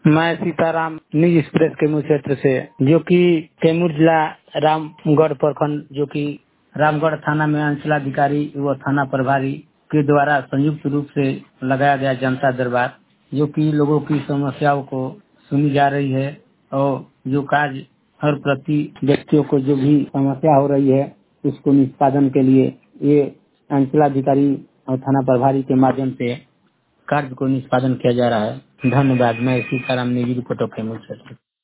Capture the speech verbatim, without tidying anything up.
मैं Sitaram news express Kaimur क्षेत्र से, जो कि कैमूर जिला रामगढ़ प्रखंड, जो कि रामगढ़ थाना में अंचलाधिकारी व थाना प्रभारी के द्वारा संयुक्त रूप से लगाया गया जनता दरबार, जो कि लोगों की समस्याओं को सुनी जा रही है और जो कार्य हर प्रति व्यक्तियों को जो भी समस्या हो रही है उसको निष्पादन के लिए ये अंचलाधिकारी और थाना प्रभारी के माध्यम से कार्य को निष्पादन किया जा रहा है। धन्यवाद। मैं सीताराम निजी रिपोर्टर कैमूर क्षेत्र।